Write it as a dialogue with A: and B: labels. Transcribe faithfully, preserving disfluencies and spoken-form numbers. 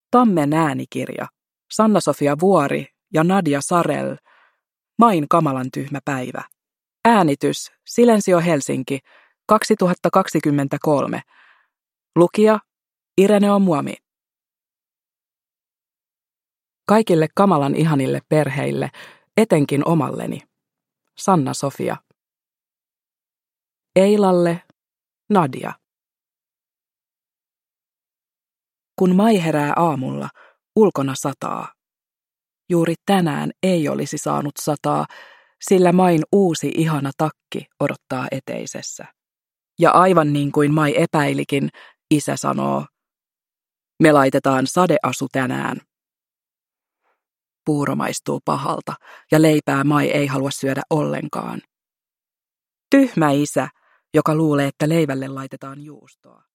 A: Tammen äänikirja, Sanna-Sofia Vuori ja Nadia Sarel, Main kamalan tyhmä päivä. Äänitys, Silensio Helsinki, kaksituhattakaksikymmentäkolme. Lukija, Irene Omuami. Kaikille kamalan ihanille perheille, etenkin omalleni. Sanna-Sofia. Eilalle, Nadia. Kun Mai herää aamulla, ulkona sataa. Juuri tänään ei olisi saanut sataa, sillä Main uusi ihana takki odottaa eteisessä. Ja aivan niin kuin Mai epäilikin, isä sanoo, me laitetaan sadeasu tänään. Puuro maistuu pahalta ja leipää Mai ei halua syödä ollenkaan. Tyhmä isä, joka luulee, että leivälle laitetaan juustoa.